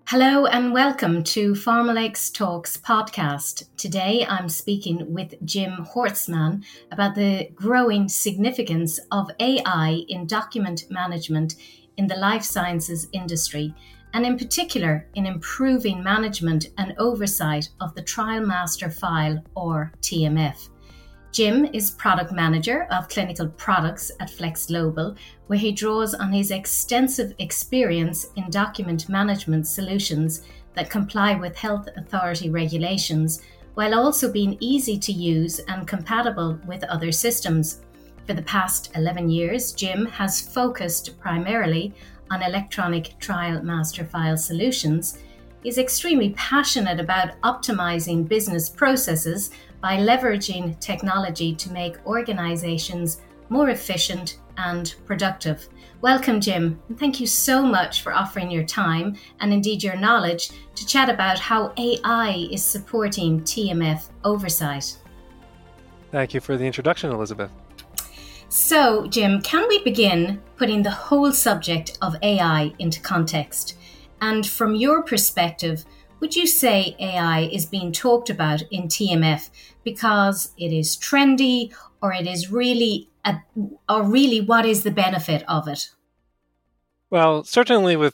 Hello and welcome to Pharmalex Talks podcast. Today I'm speaking with Jim Horstman about the growing significance of AI in document management in the life sciences industry, and in particular in improving management and oversight of the Trial Master File or TMF. Jim is product manager of clinical products at Flex Global, where he draws on his extensive experience in document management solutions that comply with health authority regulations, while also being easy to use and compatible with other systems. For the past 11 years, Jim has focused primarily on electronic trial master file solutions. He's extremely passionate about optimizing business processes by leveraging technology to make organizations more efficient and productive. Welcome, Jim, and thank you so much for offering your time and indeed your knowledge to chat about how AI is supporting TMF oversight. Thank you for the introduction, Elizabeth. So, Jim, can we begin putting the whole subject of AI into context? And from your perspective, would you say AI is being talked about in TMF because it is trendy, or it is really, what is the benefit of it? Well, certainly with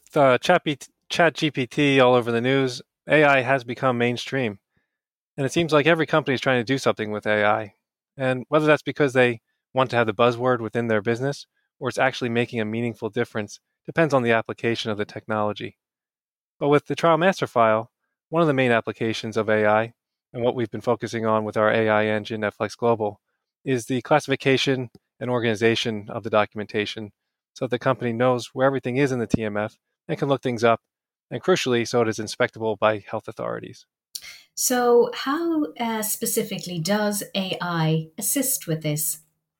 ChatGPT all over the news, AI has become mainstream. And it seems like every company is trying to do something with AI. And whether that's because they want to have the buzzword within their business, or it's actually making a meaningful difference, depends on the application of the technology. But with the Trial Master File, one of the main applications of AI, and what we've been focusing on with our AI engine at Flex Global, is the classification and organization of the documentation so that the company knows where everything is in the TMF and can look things up, and crucially, so it is inspectable by health authorities. So how specifically does AI assist with this?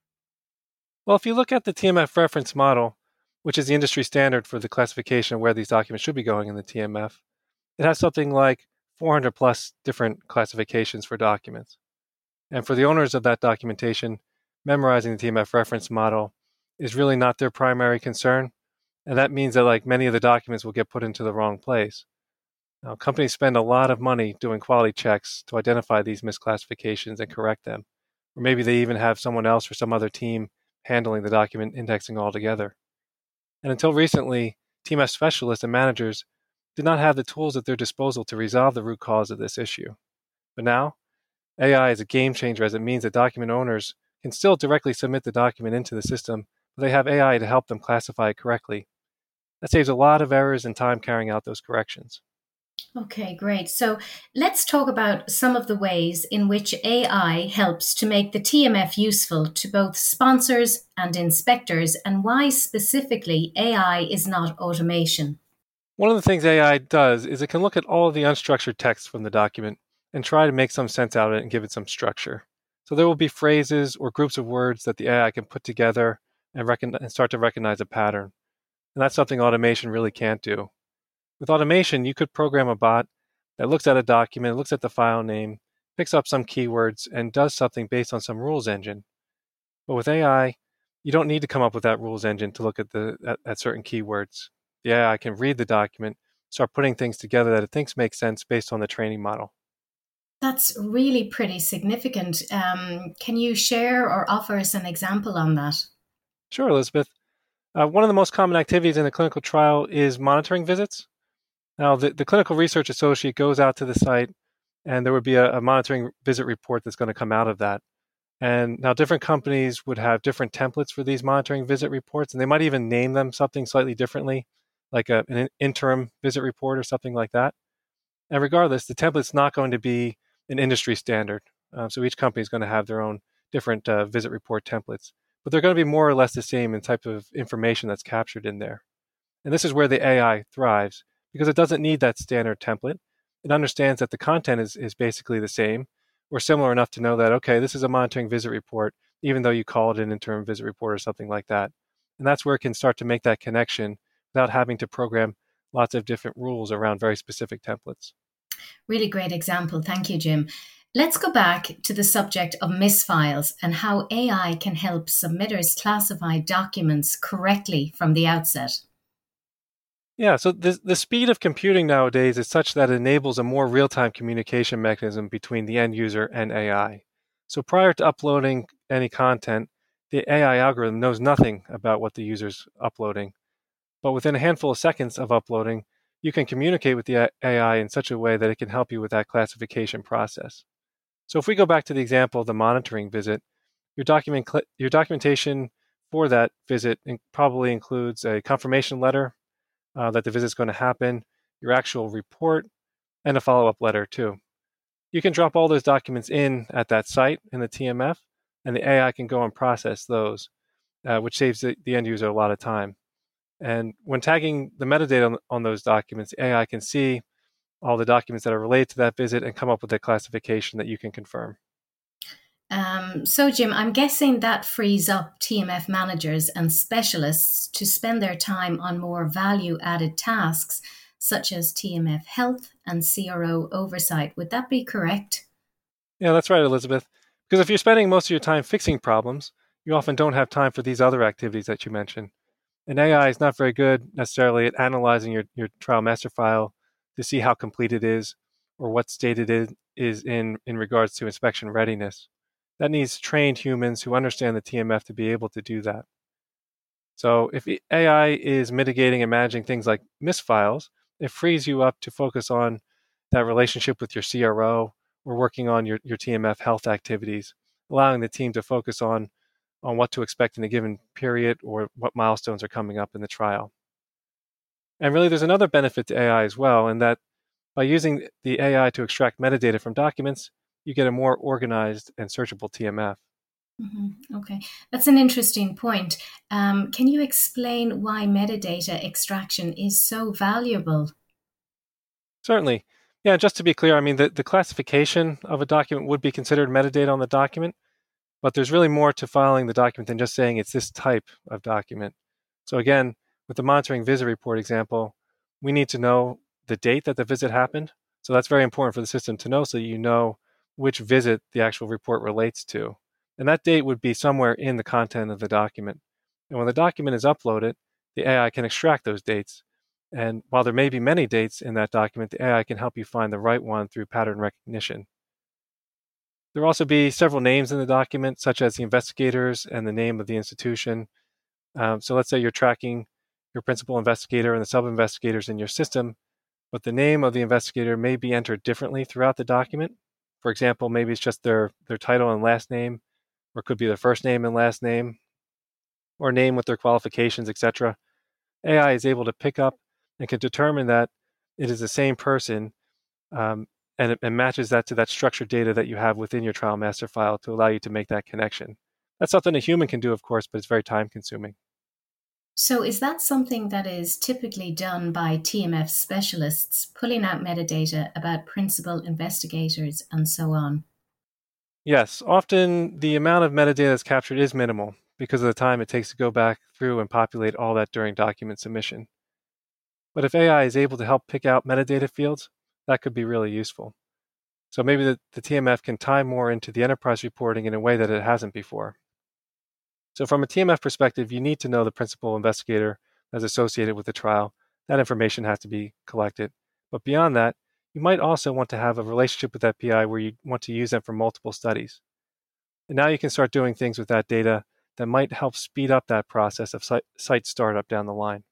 Well, if you look at the TMF reference model, which is the industry standard for the classification of where these documents should be going in the TMF, it has something like 400 plus different classifications for documents. And for the owners of that documentation, memorizing the TMF reference model is really not their primary concern. And that means that like many of the documents will get put into the wrong place. Now, companies spend a lot of money doing quality checks to identify these misclassifications and correct them. Or maybe they even have someone else or some other team handling the document indexing altogether. And until recently, TMF specialists and managers did not have the tools at their disposal to resolve the root cause of this issue. But now, AI is a game changer, as it means that document owners can still directly submit the document into the system, but they have AI to help them classify it correctly. That saves a lot of errors and time carrying out those corrections. Okay, great. So let's talk about some of the ways in which AI helps to make the TMF useful to both sponsors and inspectors, and why specifically AI is not automation. One of the things AI does is it can look at all of the unstructured text from the document and try to make some sense out of it and give it some structure. So there will be phrases or groups of words that the AI can put together and start to recognize a pattern. And that's something automation really can't do. With automation, you could program a bot that looks at a document, looks at the file name, picks up some keywords, and does something based on some rules engine. But with AI, you don't need to come up with that rules engine to look at certain keywords. The AI can read the document, start putting things together that it thinks make sense based on the training model. That's really pretty significant. Can you share or offer us an example on that? Sure, Elizabeth. One of the most common activities in a clinical trial is monitoring visits. Now, the clinical research associate goes out to the site, and there would be a monitoring visit report that's going to come out of that. And now different companies would have different templates for these monitoring visit reports, and they might even name them something slightly differently, like an interim visit report or something like that. And regardless, the template's not going to be an industry standard. So each company is going to have their own different visit report templates, but they're going to be more or less the same in type of information that's captured in there. And this is where the AI thrives because it doesn't need that standard template. It understands that the content is basically the same or similar enough to know that, okay, this is a monitoring visit report, even though you call it an interim visit report or something like that. And that's where it can start to make that connection without having to program lots of different rules around very specific templates. Really great example. Thank you, Jim. Let's go back to the subject of misfiles and how AI can help submitters classify documents correctly from the outset. Yeah, so the speed of computing nowadays is such that it enables a more real-time communication mechanism between the end user and AI. So prior to uploading any content, the AI algorithm knows nothing about what the user's uploading. But within a handful of seconds of uploading, you can communicate with the AI in such a way that it can help you with that classification process. So if we go back to the example of the monitoring visit, your documentation for that visit probably includes a confirmation letter that the visit's going to happen, your actual report, and a follow-up letter too. You can drop all those documents in at that site in the TMF, and the AI can go and process those, which saves the end user a lot of time. And when tagging the metadata on those documents, the AI can see all the documents that are related to that visit and come up with a classification that you can confirm. So, Jim, I'm guessing that frees up TMF managers and specialists to spend their time on more value added tasks, such as TMF health and CRO oversight. Would that be correct? Yeah, that's right, Elizabeth. Because if you're spending most of your time fixing problems, you often don't have time for these other activities that you mentioned. And AI is not very good necessarily at analyzing your trial master file to see how complete it is or what state it is in regards to inspection readiness. That needs trained humans who understand the TMF to be able to do that. So if AI is mitigating and managing things like misfiles, it frees you up to focus on that relationship with your CRO or working on your TMF health activities, allowing the team to focus on what to expect in a given period or what milestones are coming up in the trial. And really, there's another benefit to AI as well, in that by using the AI to extract metadata from documents, you get a more organized and searchable TMF. Okay, that's an interesting point. Can you explain why metadata extraction is so valuable? Certainly. Yeah, just to be clear, I mean, the classification of a document would be considered metadata on the document, but there's really more to filing the document than just saying it's this type of document. So again, with the monitoring visit report example, we need to know the date that the visit happened. So that's very important for the system to know so you know which visit the actual report relates to. And that date would be somewhere in the content of the document. And when the document is uploaded, the AI can extract those dates. And while there may be many dates in that document, the AI can help you find the right one through pattern recognition. There will also be several names in the document, such as the investigators and the name of the institution. So let's say you're tracking your principal investigator and the sub-investigators in your system, but the name of the investigator may be entered differently throughout the document. For example, maybe it's just their title and last name, or it could be their first name and last name, or name with their qualifications, etc. AI is able to pick up and can determine that it is the same person, and it matches that to that structured data that you have within your trial master file to allow you to make that connection. That's something a human can do, of course, but it's very time consuming. So, is that something that is typically done by TMF specialists, pulling out metadata about principal investigators and so on? Yes, often the amount of metadata that's captured is minimal because of the time it takes to go back through and populate all that during document submission. But if AI is able to help pick out metadata fields, that could be really useful. So maybe the TMF can tie more into the enterprise reporting in a way that it hasn't before. So from a TMF perspective, you need to know the principal investigator that's associated with the trial. That information has to be collected. But beyond that, you might also want to have a relationship with that PI where you want to use them for multiple studies. And now you can start doing things with that data that might help speed up that process of site startup down the line.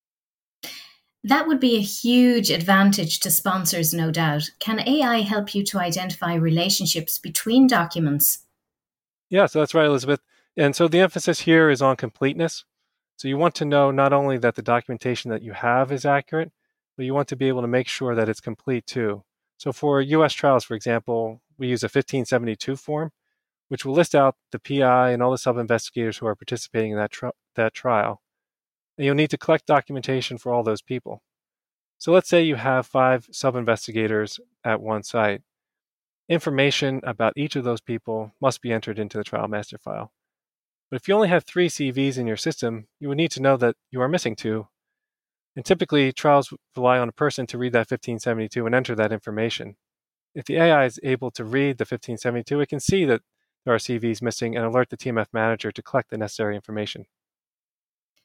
That would be a huge advantage to sponsors, no doubt. Can AI help you to identify relationships between documents? Yeah, so that's right, Elizabeth. And so the emphasis here is on completeness. So you want to know not only that the documentation that you have is accurate, but you want to be able to make sure that it's complete too. So for US trials, for example, we use a 1572 form, which will list out the PI and all the sub-investigators who are participating in that trial. And you'll need to collect documentation for all those people. So let's say you have 5 sub-investigators at one site. Information about each of those people must be entered into the trial master file. But if you only have 3 CVs in your system, you would need to know that you are missing 2. And typically, trials rely on a person to read that 1572 and enter that information. If the AI is able to read the 1572, it can see that there are CVs missing and alert the TMF manager to collect the necessary information.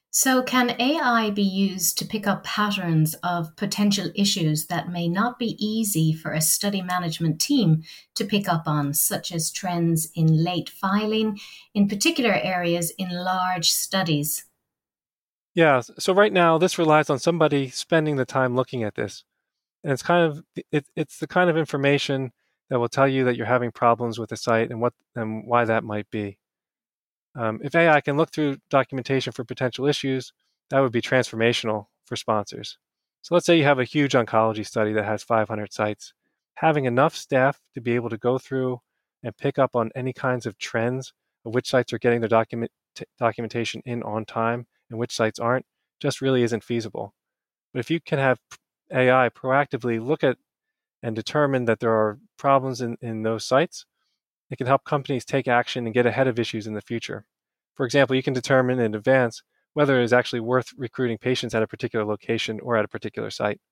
So, can AI be used to pick up patterns of potential issues that may not be easy for a study management team to pick up on, such as trends in late filing in particular areas in large studies? Yeah, so right now this relies on somebody spending the time looking at this. And it's the kind of information that will tell you that you're having problems with the site and why that might be. If AI can look through documentation for potential issues, that would be transformational for sponsors. So let's say you have a huge oncology study that has 500 sites. Having enough staff to be able to go through and pick up on any kinds of trends of which sites are getting their documentation in on time and which sites aren't just really isn't feasible. But if you can have AI proactively look at and determine that there are problems in those sites, it can help companies take action and get ahead of issues in the future. For example, you can determine in advance whether it is actually worth recruiting patients at a particular location or at a particular site.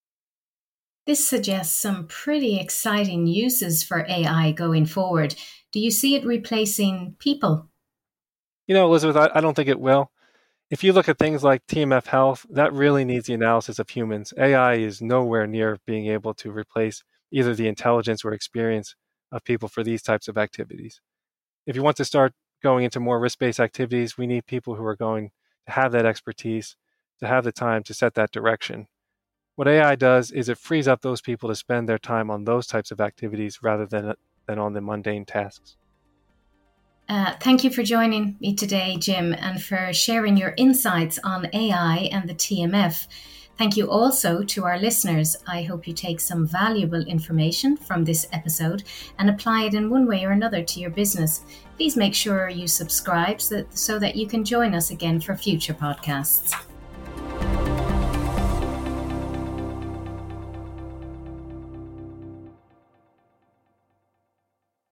This suggests some pretty exciting uses for AI going forward. Do you see it replacing people? Elizabeth, I don't think it will. If you look at things like TMF Health, that really needs the analysis of humans. AI is nowhere near being able to replace either the intelligence or experience of people for these types of activities. If you want to start going into more risk-based activities, we need people who are going to have that expertise, to have the time to set that direction. What AI does is it frees up those people to spend their time on those types of activities rather than on the mundane tasks. Thank you for joining me today, Jim, and for sharing your insights on AI and the TMF. Thank you also to our listeners. I hope you take some valuable information from this episode and apply it in one way or another to your business. Please make sure you subscribe so that you can join us again for future podcasts.